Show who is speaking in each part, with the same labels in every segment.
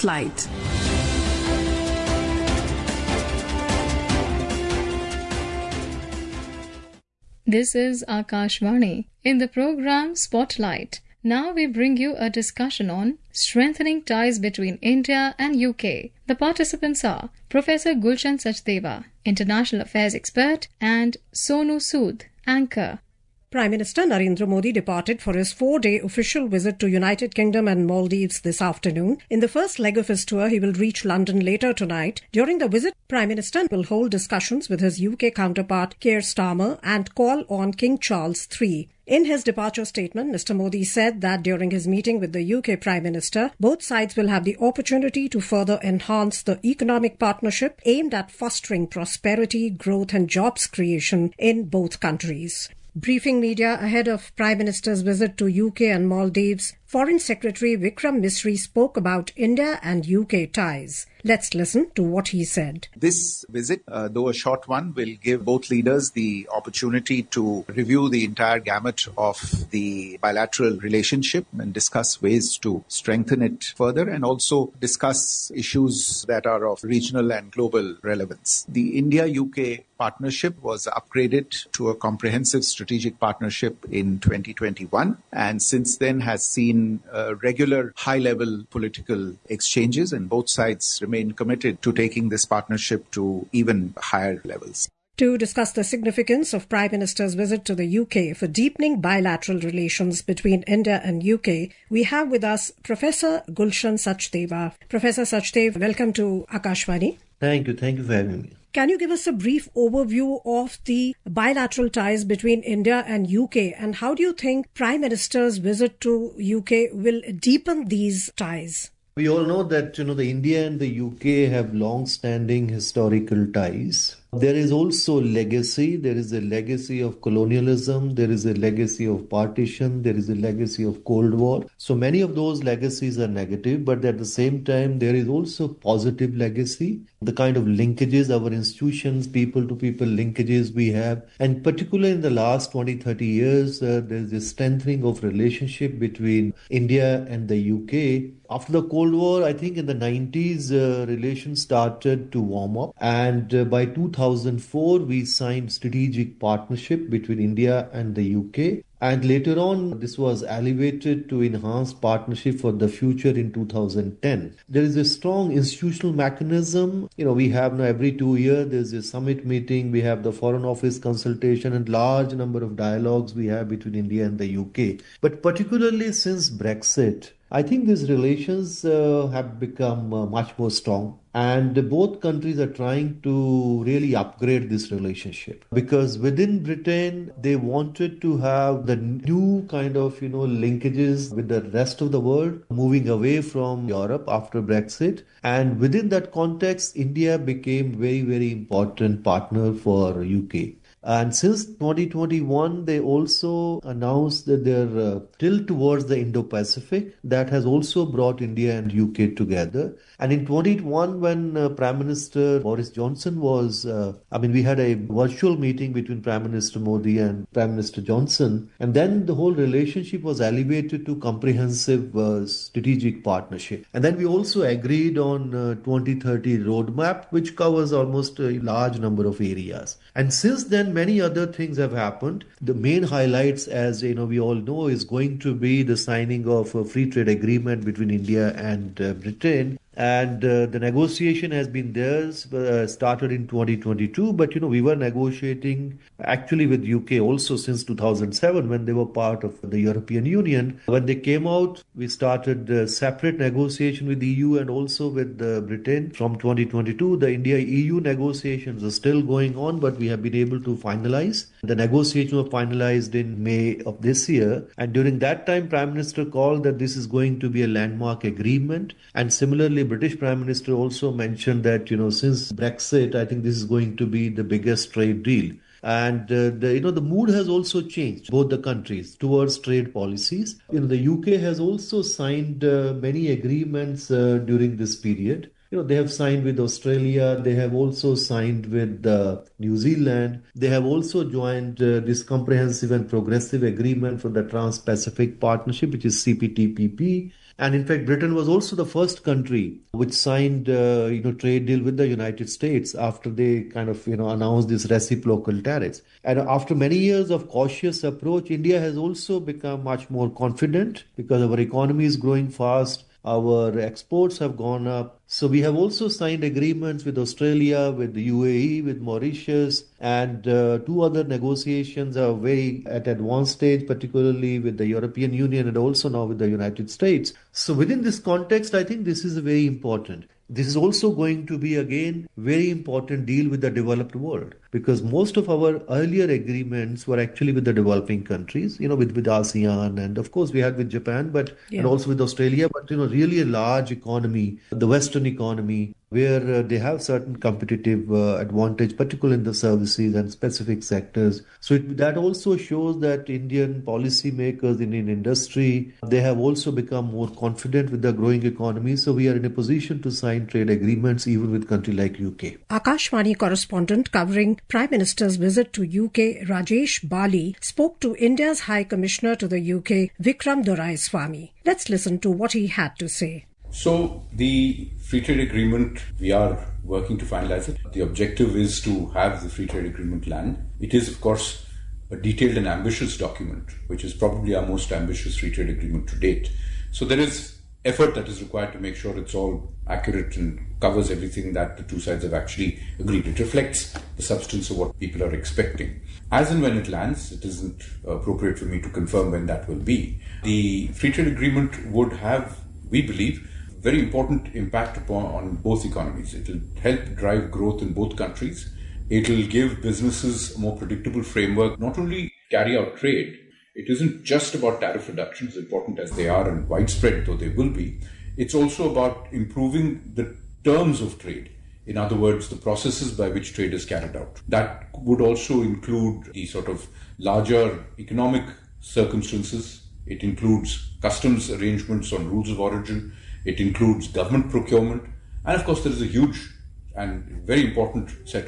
Speaker 1: Spotlight.
Speaker 2: This is Akashvani. In the program Spotlight, now we bring you a discussion on strengthening ties between India and UK. The participants are Professor Gulshan Sachdeva, International Affairs Expert, and Sonu Sood, Anchor.
Speaker 3: Prime Minister Narendra Modi departed for his 4-day official visit to United Kingdom and Maldives this afternoon. In the first leg of his tour, he will reach London later tonight. During the visit, Prime Minister will hold discussions with his UK counterpart Keir Starmer and call on King Charles III. In his departure statement, Mr. Modi said that during his meeting with the UK Prime Minister, both sides will have the opportunity to further enhance the economic partnership aimed at fostering prosperity, growth and jobs creation in both countries. Briefing media ahead of Prime Minister's visit to UK and Maldives, Foreign Secretary Vikram Misri spoke about India and UK ties. Let's listen to what he said.
Speaker 4: This visit, though a short one, will give both leaders the opportunity to review the entire gamut of the bilateral relationship and discuss ways to strengthen it further and also discuss issues that are of regional and global relevance. The India-UK partnership was upgraded to a comprehensive strategic partnership in 2021 and since then has seen regular high-level political exchanges and both sides remain committed to taking this partnership to even higher levels.
Speaker 3: To discuss the significance of Prime Minister's visit to the UK for deepening bilateral relations between India and UK, we have with us Professor Gulshan Sachdeva. Professor Sachdeva, welcome to Akashvani.
Speaker 5: Thank you for having me.
Speaker 3: Can you give us a brief overview of the bilateral ties between India and UK and how do you think Prime Minister's visit to UK will deepen these ties?
Speaker 5: We all know that, the India and the UK have long-standing historical ties. There is also legacy. There is a legacy of colonialism. There is a legacy of partition. There is a legacy of Cold War. So many of those legacies are negative, but at the same time, there is also positive legacy. The kind of linkages, our institutions, people-to-people linkages we have. And particularly in the last 20, 30 years, there's a strengthening of relationship between India and the UK. After the Cold War, I think in the 90s, relations started to warm up. And by 2004, we signed strategic partnership between India and the UK. And later on, this was elevated to enhanced partnership for the future in 2010. There is a strong institutional mechanism. We have now every 2 years, there's a summit meeting. We have the Foreign Office consultation and large number of dialogues we have between India and the UK. But particularly since Brexit, I think these relations have become much more strong. And both countries are trying to really upgrade this relationship because within Britain, they wanted to have the new kind of, linkages with the rest of the world, moving away from Europe after Brexit. And within that context, India became very, very important partner for UK. And since 2021, they also announced that they're tilt towards the Indo-Pacific. That has also brought India and UK together. And in 2021, when Prime Minister Boris Johnson was, we had a virtual meeting between Prime Minister Modi and Prime Minister Johnson. And then the whole relationship was elevated to comprehensive strategic partnership. And then we also agreed on 2030 roadmap, which covers almost a large number of areas. And since then, many other things have happened. The main highlights, as we all know, is going to be the signing of a free trade agreement between India and Britain. And the negotiation has been there, started in 2022. But, we were negotiating actually with UK also since 2007 when they were part of the European Union. When they came out, we started separate negotiation with the EU and also with Britain. From 2022, the India-EU negotiations are still going on, but we have been able to finalize. The negotiation was finalized in May of this year. And during that time, Prime Minister called that this is going to be a landmark agreement. And similarly, British Prime Minister also mentioned that, since Brexit, I think this is going to be the biggest trade deal. And the mood has also changed, both the countries, towards trade policies. The UK has also signed many agreements during this period. They have signed with Australia. They have also signed with New Zealand. They have also joined this comprehensive and progressive agreement for the Trans-Pacific Partnership, which is CPTPP. And in fact, Britain was also the first country which signed, trade deal with the United States after they kind of, announced these reciprocal tariffs. And after many years of cautious approach, India has also become much more confident because our economy is growing fast. Our exports have gone up. So we have also signed agreements with Australia, with the UAE, with Mauritius, and two other negotiations are very at advanced stage, particularly with the European Union and also now with the United States. So within this context, I think this is very important. This is also going to be, again, very important deal with the developed world because most of our earlier agreements were actually with the developing countries, with ASEAN and of course we had with Japan, and also with Australia, but, really a large economy, the Western economy, where they have certain competitive advantage, particularly in the services and specific sectors. So that also shows that Indian policymakers, Indian industry, they have also become more confident with the growing economy. So we are in a position to sign trade agreements even with country like UK.
Speaker 3: Akashvani correspondent covering Prime Minister's visit to UK, Rajesh Bali, spoke to India's High Commissioner to the UK, Vikram Doraiswamy. Let's listen to what he had to say.
Speaker 1: So the free trade agreement, we are working to finalize it. The objective is to have the free trade agreement land. It is, of course, a detailed and ambitious document, which is probably our most ambitious free trade agreement to date. So there is effort that is required to make sure it's all accurate and covers everything that the two sides have actually agreed. It reflects the substance of what people are expecting. As and when it lands, it isn't appropriate for me to confirm when that will be. The free trade agreement would have, we believe, very important impact on both economies. It will help drive growth in both countries. It will give businesses a more predictable framework, not only carry out trade. It isn't just about tariff reductions, important as they are and widespread though they will be. It's also about improving the terms of trade. In other words, the processes by which trade is carried out. That would also include the sort of larger economic circumstances. It includes customs arrangements on rules of origin. It includes government procurement. And of course, there is a huge and very important set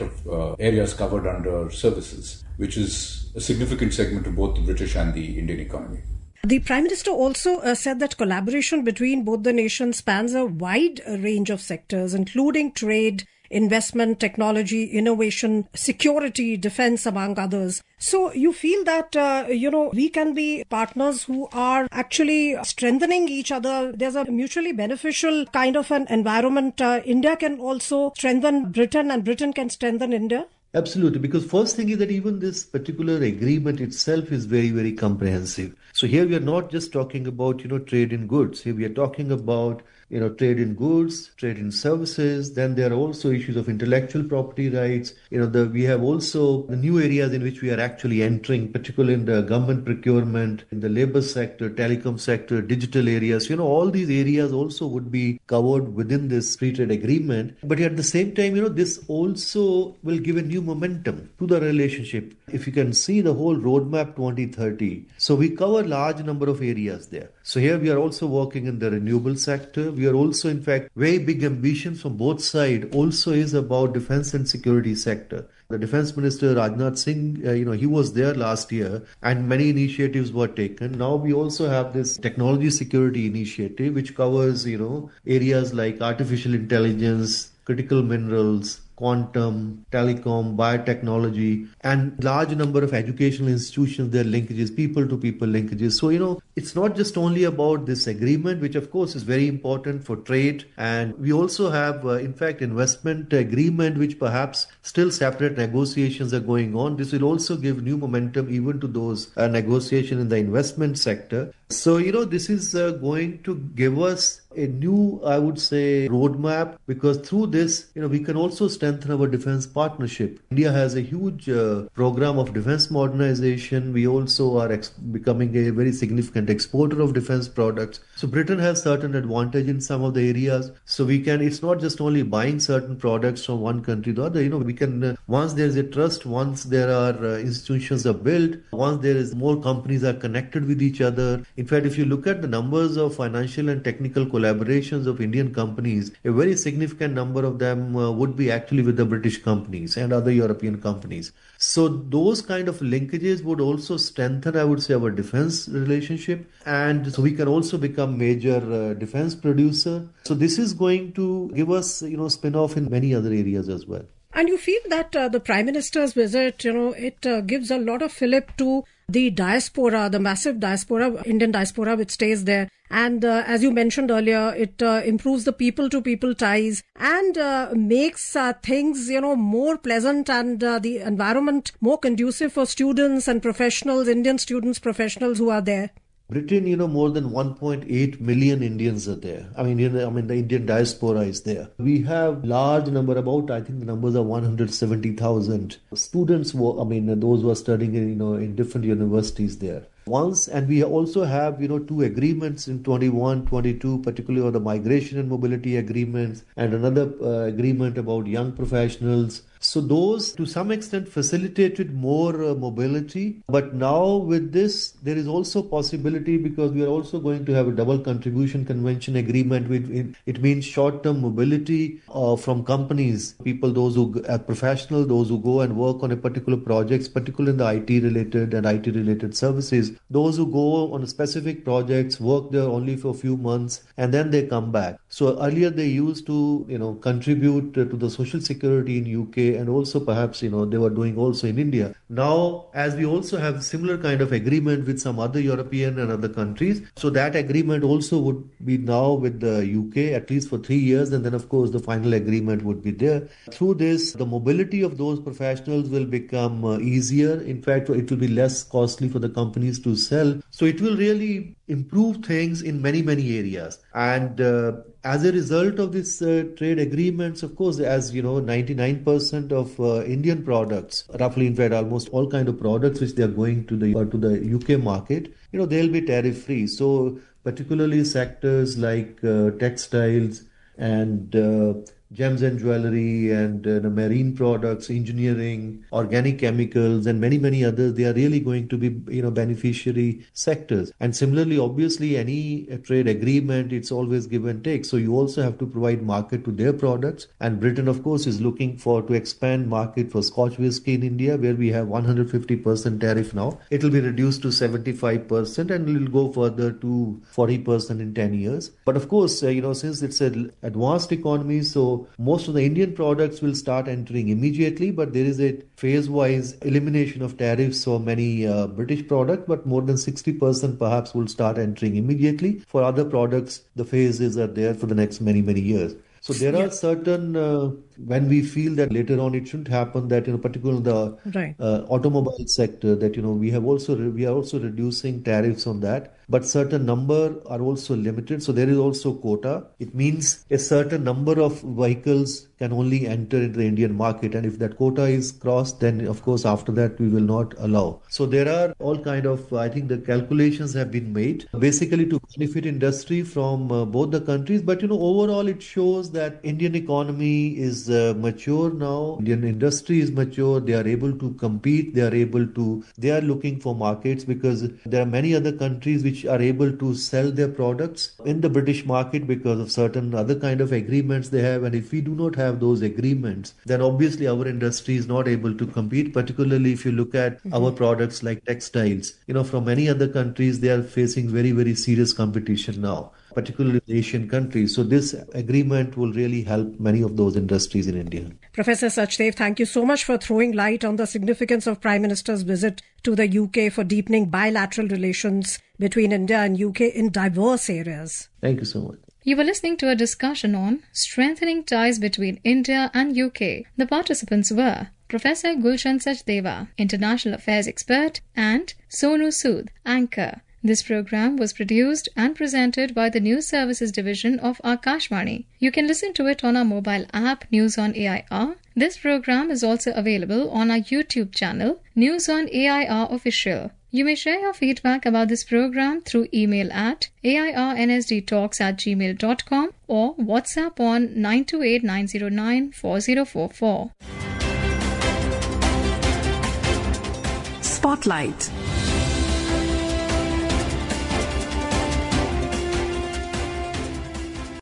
Speaker 1: of areas covered under services, which is a significant segment of both the British and the Indian economy.
Speaker 3: The Prime Minister also said that collaboration between both the nations spans a wide range of sectors, including trade, investment, technology, innovation, security, defense, among others. So you feel that, we can be partners who are actually strengthening each other. There's a mutually beneficial kind of an environment. India can also strengthen Britain and Britain can strengthen India.
Speaker 5: Absolutely, because first thing is that even this particular agreement itself is very, very comprehensive. So here we are not just talking about, trade in goods. Here we are talking about, trade in goods, trade in services. Then there are also issues of intellectual property rights. We have also the new areas in which we are actually entering, particularly in the government procurement, in the labor sector, telecom sector, digital areas. All these areas also would be covered within this free trade agreement. But at the same time, this also will give a new momentum to the relationship. If you can see the whole roadmap 2030, so we cover large number of areas there. So here we are also working in the renewable sector. We are also, in fact, very big ambitions from both sides also is about defense and security sector. The Defense Minister Rajnath Singh, he was there last year and many initiatives were taken. Now we also have this technology security initiative which covers, areas like artificial intelligence, critical minerals, quantum, telecom, biotechnology, and large number of educational institutions, their linkages, people-to-people linkages. So, it's not just only about this agreement, which of course is very important for trade. And we also have, in fact, investment agreement, which perhaps still separate negotiations are going on. This will also give new momentum even to those negotiations in the investment sector. So, this is going to give us a new, I would say, roadmap, because through this, we can also strengthen our defense partnership. India has a huge program of defense modernization. We also are becoming a very significant significant exporter of defense products. So Britain has certain advantage in some of the areas. So we can, it's not just only buying certain products from one country to the other. We can, once there is a trust, once there are institutions are built, once there is more companies are connected with each other. In fact, if you look at the numbers of financial and technical collaborations of Indian companies, a very significant number of them would be actually with the British companies and other European companies. So those kind of linkages would also strengthen, I would say, our defense relationship. And so we can also become major defense producer. So this is going to give us, spin-off in many other areas as well.
Speaker 3: And you feel that the Prime Minister's visit, it gives a lot of fillip to the diaspora, the massive diaspora, Indian diaspora which stays there. And as you mentioned earlier, it improves the people-to-people ties and makes things, more pleasant and the environment more conducive for students and professionals, Indian students, professionals who are there.
Speaker 5: Britain, more than 1.8 million Indians are there. I mean, the Indian diaspora is there. We have large number, I think the numbers are 170,000 students. Those who are studying in different universities there. And we also have, 2 agreements in 21, 22, particularly on the migration and mobility agreements, and another agreement about young professionals. So those to some extent facilitated more mobility. But now with this, there is also possibility, because we are also going to have a double contribution convention agreement. It means short-term mobility from companies, people, those who are professional, those who go and work on a particular projects, particularly in the IT-related and IT-related services. Those who go on specific projects, work there only for a few months, and then they come back. So earlier they used to, contribute to the social security in UK, and also perhaps, they were doing also in India. Now, as we also have similar kind of agreement with some other European and other countries, so that agreement also would be now with the UK, at least for 3 years, and then of course the final agreement would be there. Through this, the mobility of those professionals will become easier. In fact, it will be less costly for the companies to sell. So it will really improve things in many, many areas. And as a result of this trade agreements, of course, as 99% of Indian products, roughly, in fact, almost all kind of products which they are going to the UK market, they'll be tariff free. So particularly sectors like textiles and gems and jewelry and marine products, engineering, organic chemicals, and many, many others, they are really going to be, beneficiary sectors. And similarly, obviously, any trade agreement, it's always give and take. So you also have to provide market to their products. And Britain, of course, is looking to expand market for Scotch whisky in India, where we have 150% tariff now. It will be reduced to 75% and it will go further to 40% in 10 years. But of course, since it's an advanced economy, so most of the Indian products will start entering immediately, but there is a phase-wise elimination of tariffs for many British products, but more than 60% perhaps will start entering immediately. For other products, the phases are there for the next many, many years. So there are certain, when we feel that later on it shouldn't happen, that particularly the automobile sector, that we are also reducing tariffs on that. But certain number are also limited. So there is also quota. It means a certain number of vehicles can only enter into the Indian market. And if that quota is crossed, then of course after that we will not allow. So there are all kind of, I think the calculations have been made basically to benefit industry from both the countries. But overall it shows that Indian economy is mature now. Indian industry is mature. They are able to compete. They are looking for markets, because there are many other countries which are able to sell their products in the British market because of certain other kind of agreements they have. And if we do not have those agreements, then obviously our industry is not able to compete, particularly if you look at our products like textiles. From many other countries, they are facing very, very serious competition now, particularly Asian countries. So this agreement will really help many of those industries in India.
Speaker 3: Professor Sachdev, thank you so much for throwing light on the significance of Prime Minister's visit to the UK for deepening bilateral relations between India and UK in diverse areas.
Speaker 5: Thank you so much.
Speaker 2: You were listening to a discussion on strengthening ties between India and UK. The participants were Professor Gulshan Sachdeva, International Affairs Expert, and Sonu Sood, Anchor. This program was produced and presented by the News Services Division of Akashvani. You can listen to it on our mobile app, News on AIR. This program is also available on our YouTube channel, News on AIR Official. You may share your feedback about this program through email at airnsdtalks@gmail.com or WhatsApp on 928-909-4044.
Speaker 3: Spotlight.